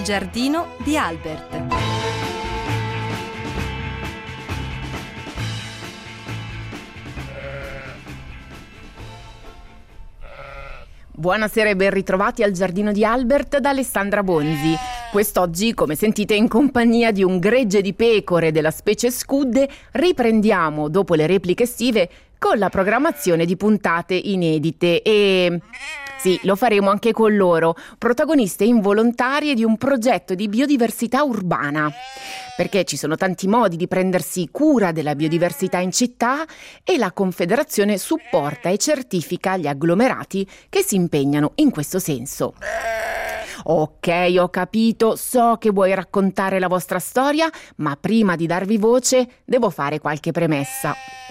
giardino di Albert. Buonasera e ben ritrovati al Giardino di Albert da Alessandra Bonzi. Quest'oggi, come sentite, in compagnia di un gregge di pecore della specie Scudde, riprendiamo, dopo le repliche estive, con la programmazione di puntate inedite e... sì, lo faremo anche con loro, protagoniste involontarie di un progetto di biodiversità urbana. Perché ci sono tanti modi di prendersi cura della biodiversità in città e la Confederazione supporta e certifica gli agglomerati che si impegnano in questo senso. Ok, ho capito, so che vuoi raccontare la vostra storia, ma prima di darvi voce devo fare qualche premessa.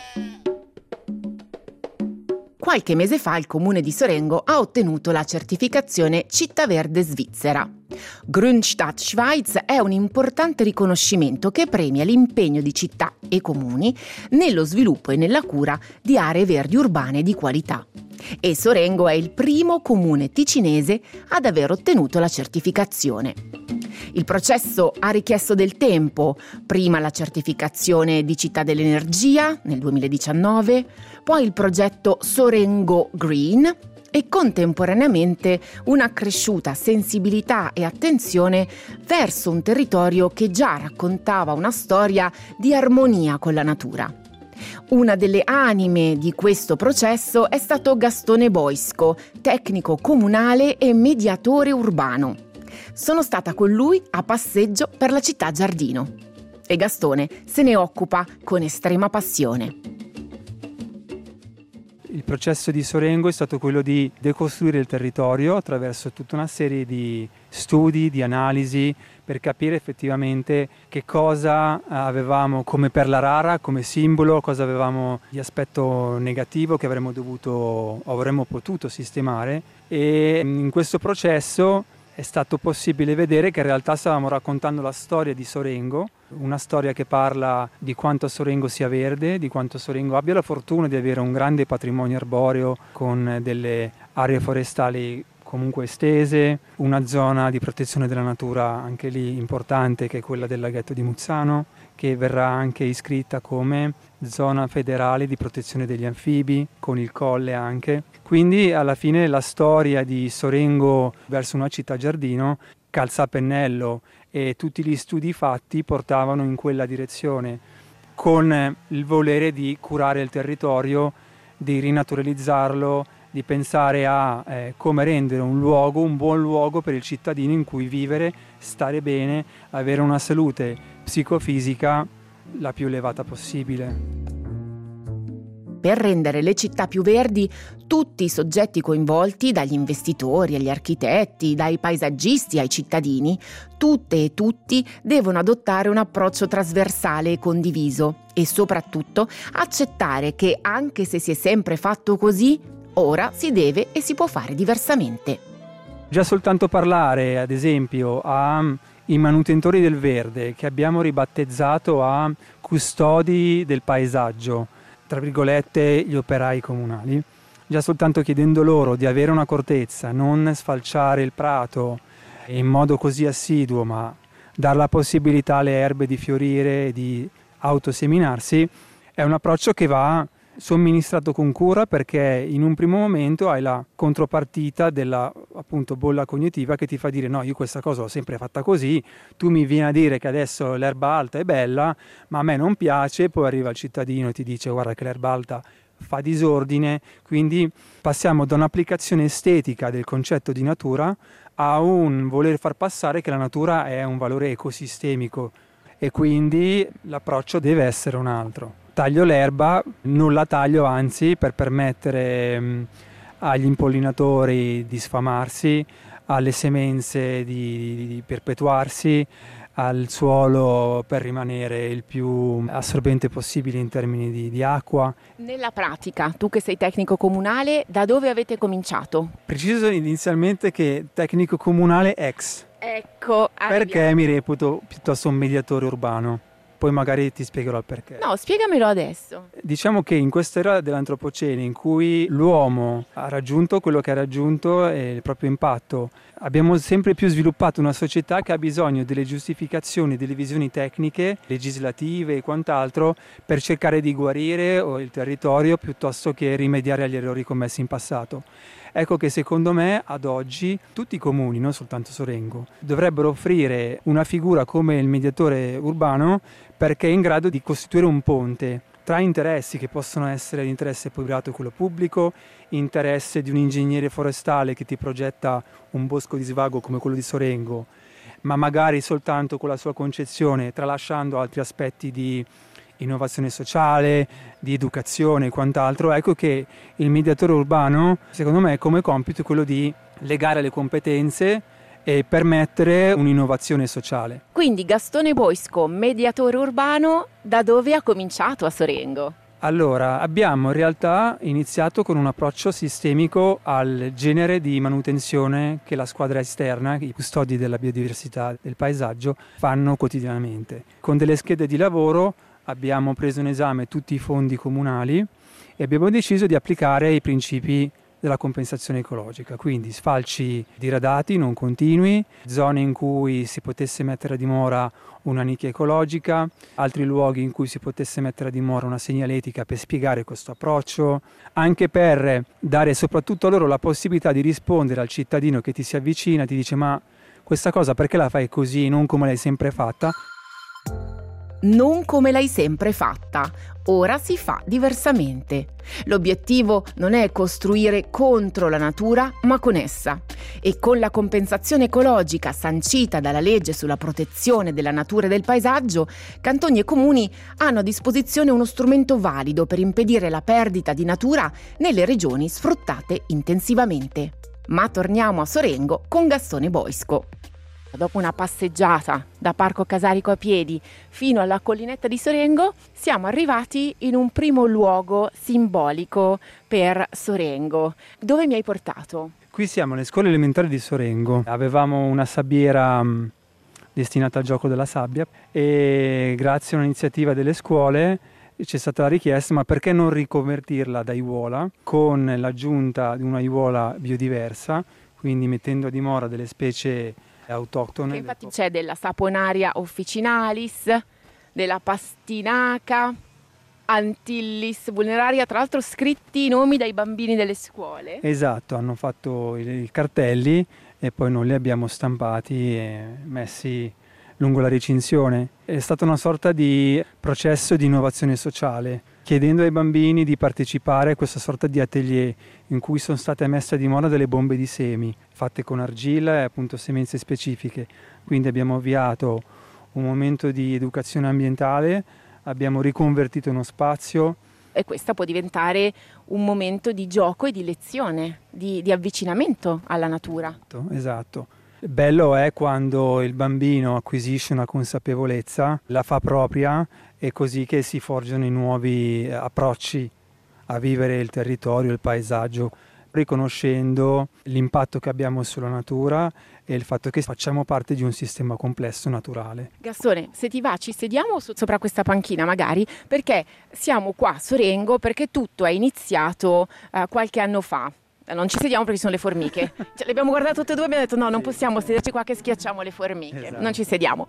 Qualche mese fa il comune di Sorengo ha ottenuto la certificazione Città Verde Svizzera. Grünstadt Schweiz è un importante riconoscimento che premia l'impegno di città e comuni nello sviluppo e nella cura di aree verdi urbane di qualità. E Sorengo è il primo comune ticinese ad aver ottenuto la certificazione. Il processo ha richiesto del tempo, prima la certificazione di Città dell'Energia nel 2019, poi il progetto Sorengo Green e contemporaneamente un'accresciuta sensibilità e attenzione verso un territorio che già raccontava una storia di armonia con la natura. Una delle anime di questo processo è stato Gastone Boisco, tecnico comunale e mediatore urbano. Sono stata con lui a passeggio per la città giardino e Gastone se ne occupa con estrema passione. Il processo di Sorengo è stato quello di decostruire il territorio attraverso tutta una serie di studi, di analisi, per capire effettivamente che cosa avevamo come perla rara, come simbolo, cosa avevamo di aspetto negativo che avremmo potuto sistemare, e in questo processo è stato possibile vedere che in realtà stavamo raccontando la storia di Sorengo, una storia che parla di quanto Sorengo sia verde, di quanto Sorengo abbia la fortuna di avere un grande patrimonio arboreo con delle aree forestali comunque estese, una zona di protezione della natura anche lì importante che è quella del laghetto di Muzzano, che verrà anche iscritta come zona federale di protezione degli anfibi, con il colle anche. Quindi alla fine la storia di Sorengo verso una città giardino, calza a pennello, e tutti gli studi fatti portavano in quella direzione, con il volere di curare il territorio, di rinaturalizzarlo, di pensare a come rendere un buon luogo per il cittadino in cui vivere, stare bene, avere una salute psicofisica la più elevata possibile. Per rendere le città più verdi, tutti i soggetti coinvolti, dagli investitori agli architetti, dai paesaggisti ai cittadini, tutte e tutti devono adottare un approccio trasversale e condiviso e soprattutto accettare che anche se si è sempre fatto così, ora si deve e si può fare diversamente. Già soltanto parlare, ad esempio, ai manutentori del verde, che abbiamo ribattezzato a custodi del paesaggio, tra virgolette gli operai comunali, già soltanto chiedendo loro di avere una accortezza, non sfalciare il prato in modo così assiduo, ma dare la possibilità alle erbe di fiorire e di autoseminarsi, è un approccio che va somministrato con cura, perché in un primo momento hai la contropartita della appunto bolla cognitiva che ti fa dire: no, io questa cosa l'ho sempre fatta così, tu mi vieni a dire che adesso l'erba alta è bella ma a me non piace. Poi arriva il cittadino e ti dice: guarda che l'erba alta fa disordine. Quindi passiamo da un'applicazione estetica del concetto di natura a un voler far passare che la natura è un valore ecosistemico, e quindi l'approccio deve essere un altro. Taglio l'erba, non la taglio anzi per permettere agli impollinatori di sfamarsi, alle semenze di perpetuarsi, al suolo per rimanere il più assorbente possibile in termini di acqua. Nella pratica, tu che sei tecnico comunale, da dove avete cominciato? Preciso inizialmente che tecnico comunale ex. Ecco, perché mi reputo piuttosto un mediatore urbano. poi magari ti spiegherò il perché. No, spiegamelo adesso. Diciamo che in quest'era dell'antropocene, in cui l'uomo ha raggiunto quello che ha raggiunto e il proprio impatto, abbiamo sempre più sviluppato una società che ha bisogno delle giustificazioni, delle visioni tecniche, legislative e quant'altro per cercare di guarire il territorio piuttosto che rimediare agli errori commessi in passato. Ecco che secondo me ad oggi tutti i comuni, non soltanto Sorengo, dovrebbero offrire una figura come il mediatore urbano perché è in grado di costituire un ponte tra interessi che possono essere l'interesse privato e quello pubblico, interesse di un ingegnere forestale che ti progetta un bosco di svago come quello di Sorengo, ma magari soltanto con la sua concezione, tralasciando altri aspetti di innovazione sociale, di educazione e quant'altro. Ecco che il mediatore urbano, secondo me, come compito è quello di legare le competenze e permettere un'innovazione sociale. Quindi Gastone Boisco, mediatore urbano, da dove ha cominciato a Sorengo? Allora, abbiamo in realtà iniziato con un approccio sistemico al genere di manutenzione che la squadra esterna, i custodi della biodiversità del paesaggio, fanno quotidianamente. Con delle schede di lavoro abbiamo preso in esame tutti i fondi comunali e abbiamo deciso di applicare i principi della compensazione ecologica, quindi sfalci diradati, non continui, zone in cui si potesse mettere a dimora una nicchia ecologica, altri luoghi in cui si potesse mettere a dimora una segnaletica per spiegare questo approccio, anche per dare soprattutto a loro la possibilità di rispondere al cittadino che ti si avvicina, ti dice ma questa cosa perché la fai così, non come l'hai sempre fatta? Non come l'hai sempre fatta, ora si fa diversamente. L'obiettivo non è costruire contro la natura, ma con essa. E con la compensazione ecologica sancita dalla legge sulla protezione della natura e del paesaggio, cantoni e comuni hanno a disposizione uno strumento valido per impedire la perdita di natura nelle regioni sfruttate intensivamente. Ma torniamo a Sorengo con Gastone Boisco. Dopo una passeggiata da Parco Casarico a piedi fino alla collinetta di Sorengo, siamo arrivati in un primo luogo simbolico per Sorengo. Dove mi hai portato? Qui siamo alle scuole elementari di Sorengo. Avevamo una sabbiera destinata al gioco della sabbia e grazie a un'iniziativa delle scuole c'è stata la richiesta, ma perché non riconvertirla da aiuola con l'aggiunta di una aiuola biodiversa, quindi mettendo a dimora delle specie autoctone. Che infatti c'è della Saponaria officinalis, della Pastinaca, Antillis vulneraria, tra l'altro scritti i nomi dai bambini delle scuole. Esatto, hanno fatto i cartelli e poi noi li abbiamo stampati e messi lungo la recinzione. È stata una sorta di processo di innovazione sociale, chiedendo ai bambini di partecipare a questa sorta di atelier in cui sono state messe a dimora delle bombe di semi fatte con argilla e appunto semenze specifiche. Quindi abbiamo avviato un momento di educazione ambientale, abbiamo riconvertito uno spazio. E questa può diventare un momento di gioco e di lezione, di avvicinamento alla natura. Esatto. Bello è quando il bambino acquisisce una consapevolezza, la fa propria, è così che si forgiano i nuovi approcci a vivere il territorio, il paesaggio, riconoscendo l'impatto che abbiamo sulla natura e il fatto che facciamo parte di un sistema complesso naturale. Gastone, se ti va ci sediamo sopra questa panchina magari, perché siamo qua a Sorengo perché tutto è iniziato qualche anno fa. Non ci sediamo perché ci sono le formiche. Le abbiamo guardate tutte e due e abbiamo detto no, non possiamo sederci qua che schiacciamo le formiche. Esatto. Non ci sediamo.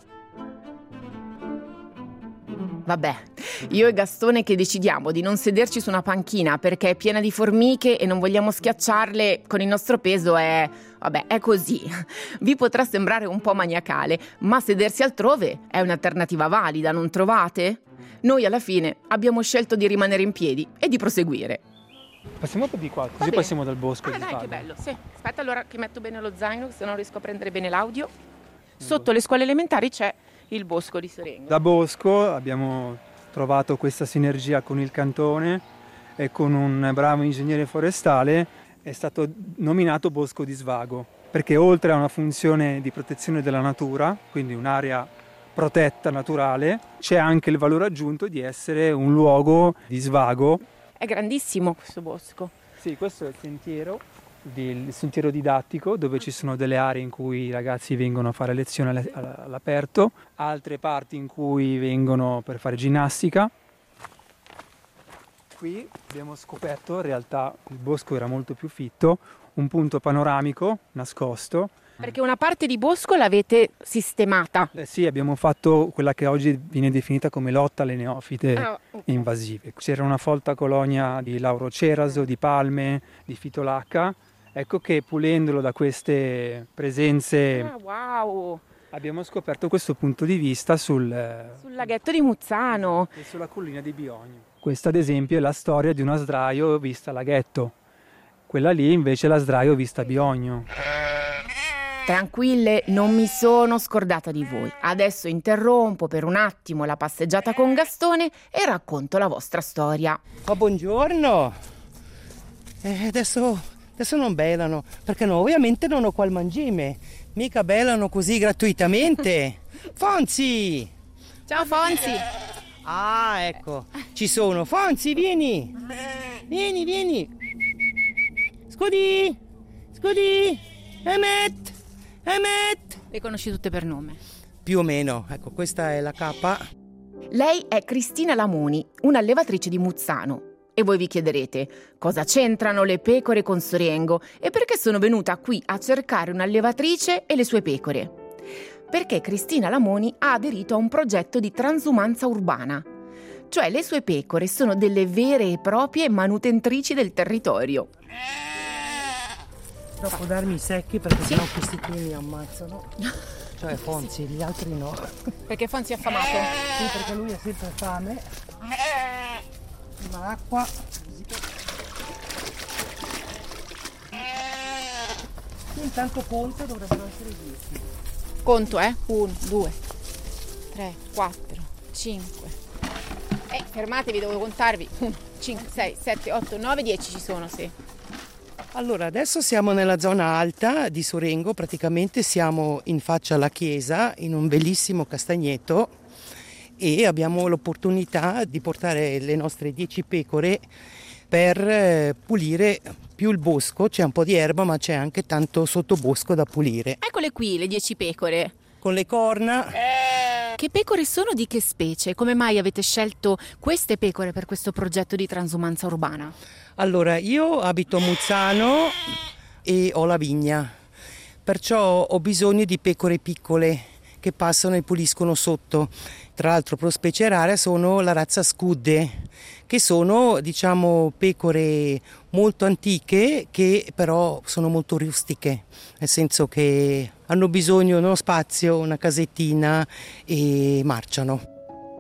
Vabbè, io e Gastone che decidiamo di non sederci su una panchina perché è piena di formiche e non vogliamo schiacciarle con il nostro peso è così. Vi potrà sembrare un po' maniacale, ma sedersi altrove è un'alternativa valida, non trovate? Noi alla fine abbiamo scelto di rimanere in piedi e di proseguire. Passiamo un po' di qua, così passiamo dal bosco. Dai, che bello, sì. Aspetta allora che metto bene lo zaino, se non riesco a prendere bene l'audio. Sotto le scuole elementari c'è il bosco di Sorengo. Da bosco abbiamo trovato questa sinergia con il cantone e con un bravo ingegnere forestale, è stato nominato bosco di svago, perché oltre a una funzione di protezione della natura, quindi un'area protetta naturale, c'è anche il valore aggiunto di essere un luogo di svago. È grandissimo questo bosco. Sì, questo è il sentiero del sentiero didattico, dove ci sono delle aree in cui i ragazzi vengono a fare lezioni all'aperto, altre parti in cui vengono per fare ginnastica. Qui abbiamo scoperto, in realtà il bosco era molto più fitto, un punto panoramico nascosto. Perché una parte di bosco l'avete sistemata. Sì, abbiamo fatto quella che oggi viene definita come lotta alle neofite invasive. C'era una folta colonia di lauro ceraso, di palme, di fitolacca. Ecco che pulendolo da queste presenze Wow! abbiamo scoperto questo punto di vista sul laghetto di Muzzano. e sulla collina di Biogno. Questa ad esempio è la storia di una sdraio vista a laghetto. Quella lì invece è la sdraio vista a Biogno. Tranquille, non mi sono scordata di voi. Adesso interrompo per un attimo la passeggiata con Gastone e racconto la vostra storia. Oh, buongiorno! Adesso non belano, perché no, ovviamente non ho qua il mangime. Mica belano così gratuitamente. Fonzi! Ciao Fonzi! Ah, ecco, ci sono. Fonzi, vieni! Vieni! Scudi! Emmet! Le conosci tutte per nome. Più o meno, ecco, questa è la capa. Lei è Cristina Lamoni, un'allevatrice di Muzzano. E voi vi chiederete, cosa c'entrano le pecore con Sorengo e perché sono venuta qui a cercare un'allevatrice e le sue pecore? Perché Cristina Lamoni ha aderito a un progetto di transumanza urbana. Cioè le sue pecore sono delle vere e proprie manutentrici del territorio. Dopo darmi i secchi perché sennò questi qui mi ammazzano. Cioè Fonzi, gli altri no. Perché Fonzi è affamato? Sì, perché lui ha sempre fame. Ma acqua. Intanto conto dovrebbero essere 10. Conto, 1, 2, 3, 4, 5. Fermatevi, devo contarvi. 1, 5, 6, 7, 8, 9, 10 ci sono, sì. Allora, adesso siamo nella zona alta di Sorengo, praticamente siamo in faccia alla chiesa, in un bellissimo castagneto e abbiamo l'opportunità di portare le nostre 10 pecore per pulire più il bosco. C'è un po' di erba ma c'è anche tanto sottobosco da pulire. Eccole qui le 10 pecore. Con le corna. Che pecore sono, di che specie? Come mai avete scelto queste pecore per questo progetto di transumanza urbana? Allora, io abito a Muzzano e ho la vigna, perciò ho bisogno di pecore piccole che passano e puliscono sotto. Tra l'altro, per specie rara sono la razza Scudde, che sono, diciamo, pecore molto antiche che però sono molto rustiche, nel senso che hanno bisogno di uno spazio, una casettina e marciano.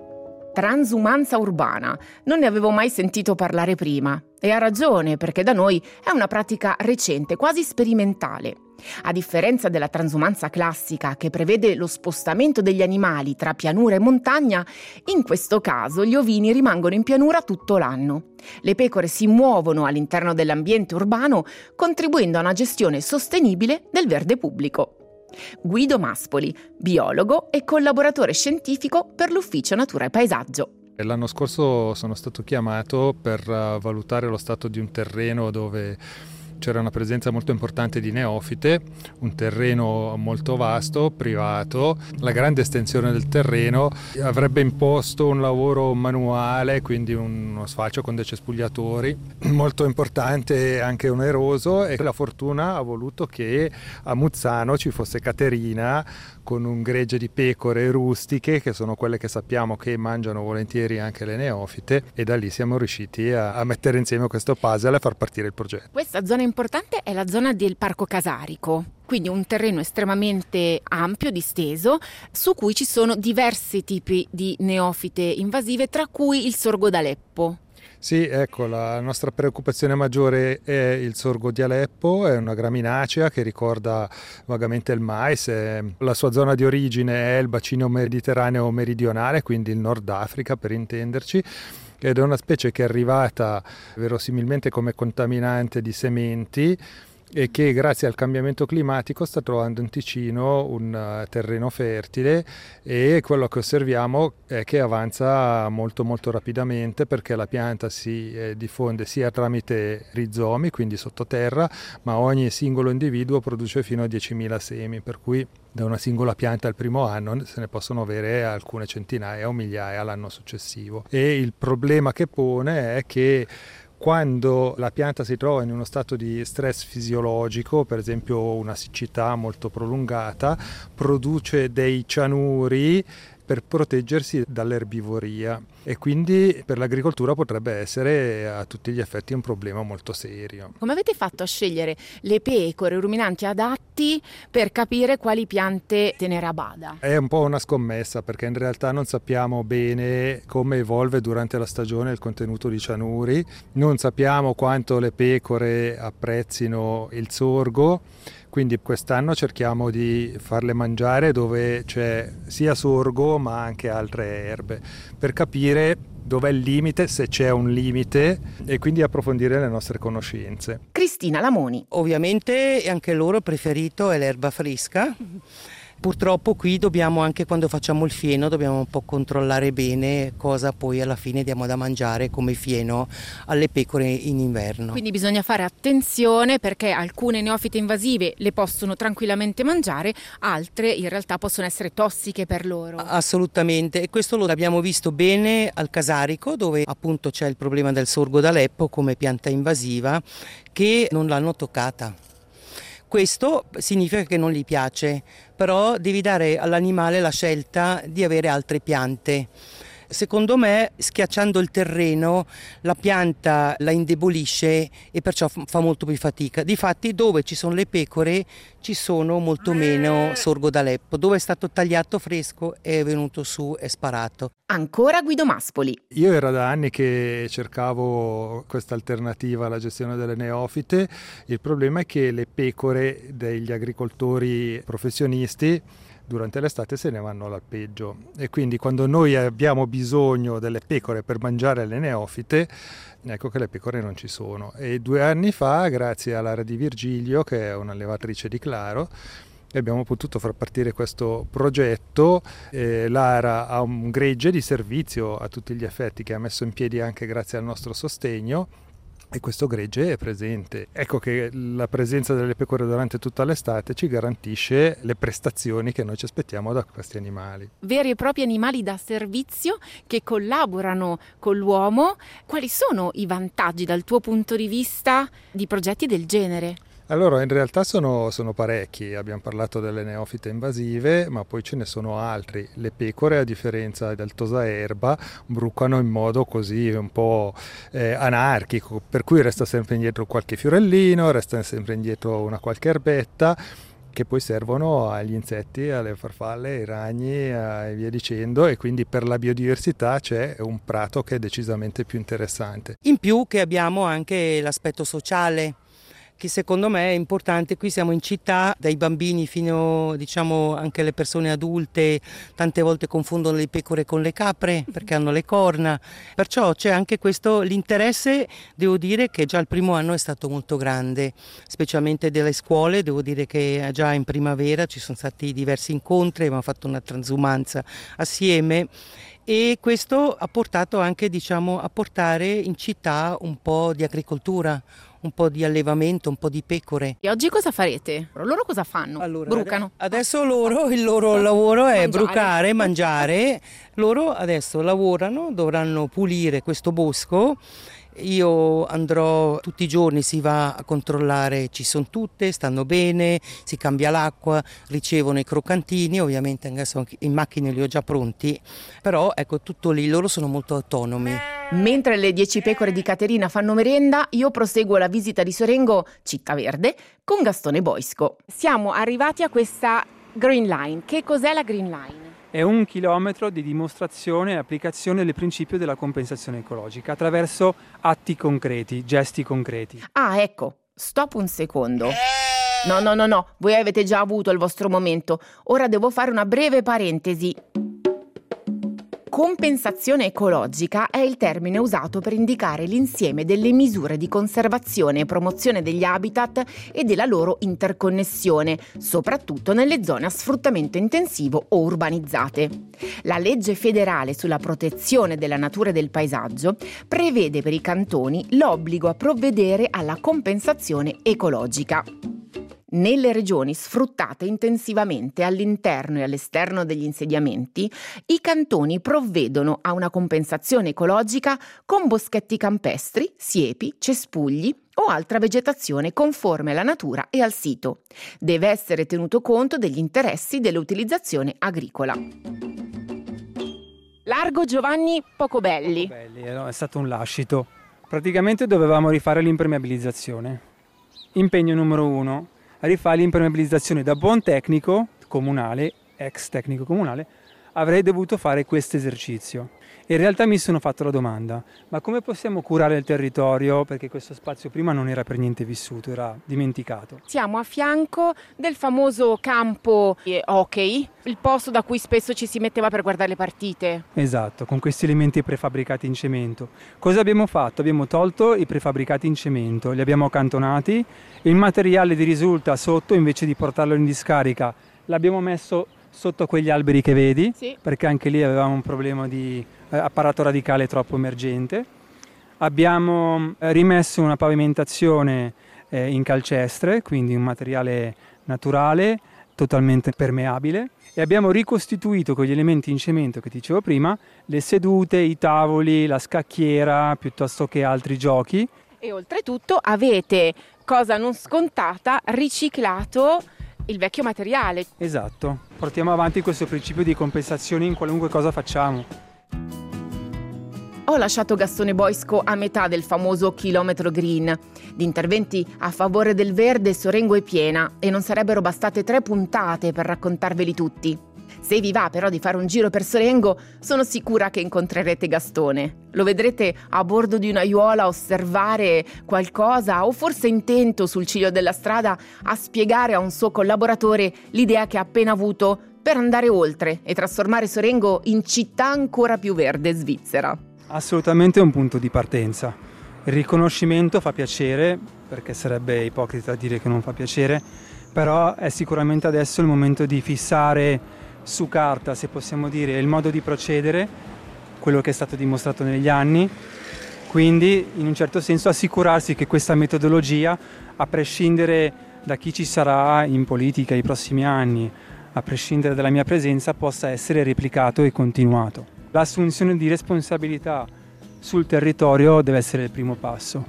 Transumanza urbana. Non ne avevo mai sentito parlare prima. E ha ragione, perché da noi è una pratica recente, quasi sperimentale. A differenza della transumanza classica, che prevede lo spostamento degli animali tra pianura e montagna, in questo caso gli ovini rimangono in pianura tutto l'anno. Le pecore si muovono all'interno dell'ambiente urbano, contribuendo a una gestione sostenibile del verde pubblico. Guido Maspoli, biologo e collaboratore scientifico per l'Ufficio Natura e Paesaggio. L'anno scorso sono stato chiamato per valutare lo stato di un terreno dove c'era una presenza molto importante di neofite, un terreno molto vasto, privato. La grande estensione del terreno avrebbe imposto un lavoro manuale, quindi uno sfalcio con dei cespugliatori molto importante e anche oneroso, e la fortuna ha voluto che a Muzzano ci fosse Caterina con un gregge di pecore rustiche, che sono quelle che sappiamo che mangiano volentieri anche le neofite, e da lì siamo riusciti a mettere insieme questo puzzle e a far partire il progetto. Questa zona importante è la zona del Parco Casarico, quindi un terreno estremamente ampio, disteso, su cui ci sono diversi tipi di neofite invasive, tra cui il sorgo d'Aleppo. Sì, ecco, la nostra preoccupazione maggiore è il sorgo di Aleppo, è una graminacea che ricorda vagamente il mais. La sua zona di origine è il bacino mediterraneo meridionale, quindi il Nord Africa per intenderci, ed è una specie che è arrivata verosimilmente come contaminante di sementi e che grazie al cambiamento climatico sta trovando in Ticino un terreno fertile, e quello che osserviamo è che avanza molto molto rapidamente, perché la pianta si diffonde sia tramite rizomi, quindi sottoterra, ma ogni singolo individuo produce fino a 10.000 semi, per cui da una singola pianta al primo anno se ne possono avere alcune centinaia o migliaia l'anno successivo. E il problema che pone è che quando la pianta si trova in uno stato di stress fisiologico, per esempio una siccità molto prolungata, produce dei cianuri per proteggersi dall'erbivoria, e quindi per l'agricoltura potrebbe essere a tutti gli effetti un problema molto serio. Come avete fatto a scegliere le pecore ruminanti adatti per capire quali piante tenere a bada? È un po' una scommessa, perché in realtà non sappiamo bene come evolve durante la stagione il contenuto di cianuri, non sappiamo quanto le pecore apprezzino il sorgo, quindi quest'anno cerchiamo di farle mangiare dove c'è sia sorgo ma anche altre erbe, per capire dov'è il limite, se c'è un limite, e quindi approfondire le nostre conoscenze. Cristina Lamoni. Ovviamente anche il loro preferito è l'erba fresca. Purtroppo qui dobbiamo, anche quando facciamo il fieno, dobbiamo un po' controllare bene cosa poi alla fine diamo da mangiare come fieno alle pecore in inverno. Quindi bisogna fare attenzione, perché alcune neofite invasive le possono tranquillamente mangiare, altre in realtà possono essere tossiche per loro. Assolutamente, e questo lo abbiamo visto bene al Casarico, dove appunto c'è il problema del sorgo d'Aleppo come pianta invasiva, che non l'hanno toccata. Questo significa che non gli piace, però devi dare all'animale la scelta di avere altre piante. Secondo me, schiacciando il terreno, la pianta la indebolisce e perciò fa molto più fatica. Difatti, dove ci sono le pecore ci sono molto meno sorgo d'Aleppo. Dove è stato tagliato fresco è venuto su e sparato. Ancora Guido Maspoli. Io era da anni che cercavo questa alternativa alla gestione delle neofite. Il problema è che le pecore degli agricoltori professionisti durante l'estate se ne vanno all'alpeggio, e quindi quando noi abbiamo bisogno delle pecore per mangiare le neofite, ecco che le pecore non ci sono. E 2 anni fa, grazie all'Ara di Virgilio, che è un'allevatrice di Claro, abbiamo potuto far partire questo progetto. L'Ara ha un gregge di servizio a tutti gli effetti, che ha messo in piedi anche grazie al nostro sostegno, e questo gregge è presente. Ecco che la presenza delle pecore durante tutta l'estate ci garantisce le prestazioni che noi ci aspettiamo da questi animali. Veri e propri animali da servizio che collaborano con l'uomo. Quali sono i vantaggi dal tuo punto di vista di progetti del genere? Allora, in realtà sono parecchi. Abbiamo parlato delle neofite invasive, ma poi ce ne sono altri. Le pecore, a differenza del tosaerba, brucano in modo così un po' anarchico, per cui resta sempre indietro qualche fiorellino, resta sempre indietro una qualche erbetta, che poi servono agli insetti, alle farfalle, ai ragni e via dicendo, e quindi per la biodiversità c'è un prato che è decisamente più interessante. In più che abbiamo anche l'aspetto sociale, che secondo me è importante. Qui siamo in città, dai bambini fino anche le persone adulte tante volte confondono le pecore con le capre perché hanno le corna, perciò c'è anche questo, l'interesse, devo dire che già il primo anno è stato molto grande, specialmente delle scuole. Devo dire che già in primavera ci sono stati diversi incontri, abbiamo fatto una transumanza assieme, e questo ha portato anche a portare in città un po' di agricoltura, un po' di allevamento, un po' di pecore. E oggi cosa farete? Loro cosa fanno? Allora, brucano. Adesso il loro lavoro è brucare, mangiare. Loro adesso lavorano, dovranno pulire questo bosco. Io andrò tutti i giorni, si va a controllare, ci sono tutte, stanno bene, si cambia l'acqua, ricevono i croccantini, ovviamente adesso in macchina li ho già pronti, però ecco, tutto lì, loro sono molto autonomi. Mentre le 10 pecore di Caterina fanno merenda, io proseguo la visita di Sorengo, Città Verde, con Gastone Boisco. Siamo arrivati a questa Green Line. Che cos'è la Green Line? È 1 chilometro di dimostrazione e applicazione del principio della compensazione ecologica attraverso atti concreti, gesti concreti. Ah, ecco, stop un secondo. No, voi avete già avuto il vostro momento. Ora devo fare una breve parentesi. Compensazione ecologica è il termine usato per indicare l'insieme delle misure di conservazione e promozione degli habitat e della loro interconnessione, soprattutto nelle zone a sfruttamento intensivo o urbanizzate. La legge federale sulla protezione della natura e del paesaggio prevede per i cantoni l'obbligo a provvedere alla compensazione ecologica. Nelle regioni sfruttate intensivamente all'interno e all'esterno degli insediamenti, i cantoni provvedono a una compensazione ecologica con boschetti campestri, siepi, cespugli o altra vegetazione conforme alla natura e al sito. Deve essere tenuto conto degli interessi dell'utilizzazione agricola. Largo Giovanni Pocobelli. È stato un lascito. Praticamente dovevamo rifare l'impermeabilizzazione. Impegno numero 1. Rifare l'impermeabilizzazione. Da buon tecnico comunale, ex tecnico comunale, avrei dovuto fare questo esercizio. In realtà mi sono fatto la domanda, ma come possiamo curare il territorio? Perché questo spazio prima non era per niente vissuto, era dimenticato. Siamo a fianco del famoso campo hockey, il posto da cui spesso ci si metteva per guardare le partite. Esatto, con questi elementi prefabbricati in cemento. Cosa abbiamo fatto? Abbiamo tolto i prefabbricati in cemento, li abbiamo accantonati, il materiale di risulta sotto, invece di portarlo in discarica, l'abbiamo messo sotto quegli alberi che vedi, sì, perché anche lì avevamo un problema di apparato radicale troppo emergente. Abbiamo rimesso una pavimentazione in calcestre, quindi un materiale naturale, totalmente permeabile, e abbiamo ricostituito con gli elementi in cemento che ti dicevo prima, le sedute, i tavoli, la scacchiera, piuttosto che altri giochi. E oltretutto avete, cosa non scontata, riciclato il vecchio materiale. Esatto, portiamo avanti questo principio di compensazione in qualunque cosa facciamo. Ho lasciato Gastone Boisco a metà del famoso chilometro green. Di interventi a favore del verde Sorengo è piena e non sarebbero bastate 3 puntate per raccontarveli tutti. Se vi va però di fare un giro per Sorengo, sono sicura che incontrerete Gastone. Lo vedrete a bordo di un'aiuola a osservare qualcosa o forse intento sul ciglio della strada a spiegare a un suo collaboratore l'idea che ha appena avuto per andare oltre e trasformare Sorengo in città ancora più verde svizzera. Assolutamente un punto di partenza. Il riconoscimento fa piacere, perché sarebbe ipocrita dire che non fa piacere, però è sicuramente adesso il momento di fissare su carta, se possiamo dire, il modo di procedere, quello che è stato dimostrato negli anni, quindi in un certo senso assicurarsi che questa metodologia, a prescindere da chi ci sarà in politica i prossimi anni, a prescindere dalla mia presenza, possa essere replicato e continuato. L'assunzione di responsabilità sul territorio deve essere il primo passo.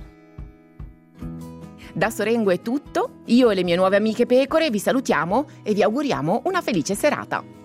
Da Sorengo è tutto, io e le mie nuove amiche pecore vi salutiamo e vi auguriamo una felice serata.